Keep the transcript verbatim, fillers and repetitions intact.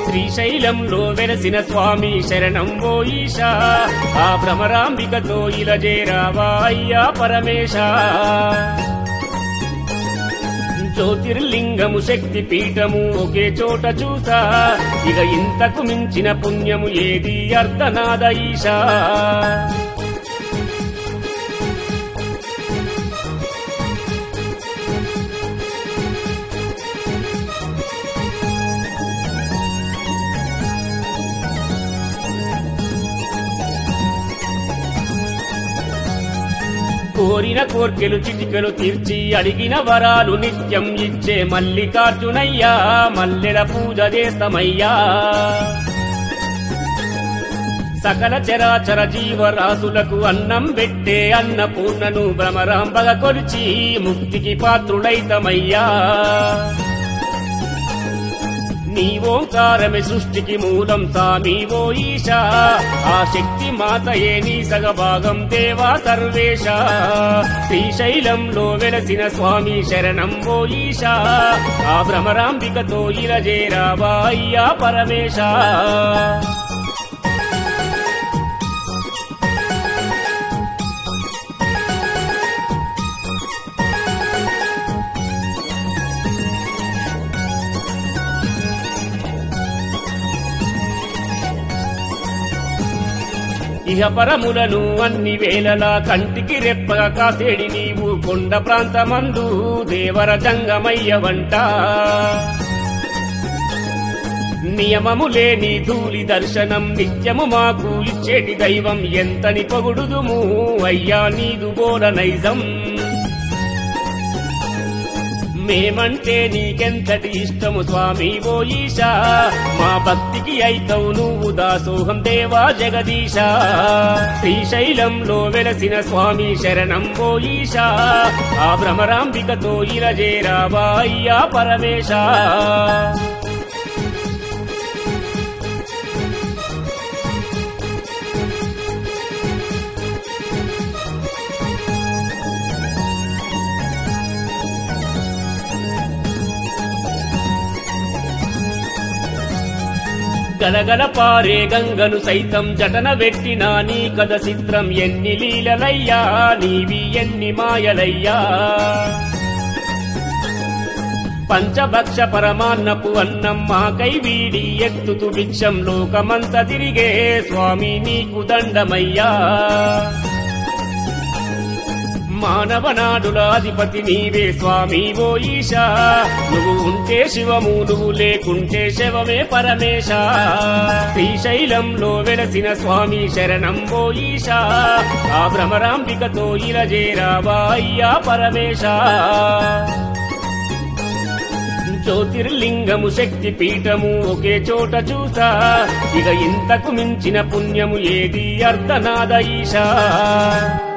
శ్రీశైలంలో వెలసిన స్వామి శరణం ఓ ఈశా ఆ భ్రమరాంబికతో ఇలా చేరావా అయ్యా పరమేశ జ్యోతిర్లింగము శక్తి పీఠము ఒకే చోట చూసా ఇక ఇంతకు మించిన పుణ్యము ఏది అర్ధనాద ఈశా కోరిన కోర్కెలు చిటికలు తీర్చి అడిగిన వరాలు నిత్యం ఇచ్చే మల్లికార్జునయ్యా మల్లెల పూజ చేస్తమయ్యా సకల చరాచర జీవరాశులకు అన్నం పెట్టే అన్నపూర్ణను భ్రమరాంబగ కొలిచి ముక్తికి పాత్రుడైతమయ్యా నీ ఓంకారమే సృష్టికి మూలం సామి ఓ ఈశా ఆ శక్తి మాతయే నీ సగభాగం దేవా సర్వేశ శ్రీశైలంలో వెలసిన స్వామి శరణం ఓ ఈశా ఆ భ్రమరాంబికతో ఇలా చేరావా అయ్యా పరమేశ ఇహ పరములను అన్ని వేళలా కంటికి రెప్పగా కాసేడి నీవు కొండ ప్రాంతమందు దేవర జంగమయ్య వంట నియమము లేని ధూళి దర్శనం నిత్యము మాకు ఇచ్చేటి దైవం ఎంతని పొగుడుదుము అయ్యా నీదు బోల నైజం మేమంటే నీకెంతటి ఇష్టము స్వామి ఓ ఈశా మా భక్తికి అయితవు నువ్వు దాసోహం దేవా జగదీశ శ్రీశైలంలో వెలసిన స్వామి శరణం ఓ ఈశా ఆ భ్రమరాంబికతో ఇలా చేరావా అయ్యా పరమేశ గలగల పారే గంగను సైతం జటన వెట్టినా నీ కథ చిత్రం ఎన్ని లీలలయ్యా నీవి ఎన్ని మాయలయ్యా పంచభక్ష పరమాన్నపు అన్నం మాకై వీడి ఎత్తుతు భిక్షం లోకమంత తిరిగే స్వామి నీకు దండమయ్యా మానవనాడుల అధిపతి నీవే స్వామి ఓ ఈశా నువ్వు ఉంటే శివము నువ్వు లేకుంటే శివమే పరమేశ శ్రీశైలంలో వెలసిన స్వామి శరణం ఓ ఈశా ఆ భ్రమరాంబికతో ఇలా చేరావా అయ్యా పరమేశ జ్యోతిర్లింగము శక్తి పీఠము ఒకే చోట చూసా ఇక ఇంతకు మించిన పుణ్యము ఏది అర్ధనాద ఈశా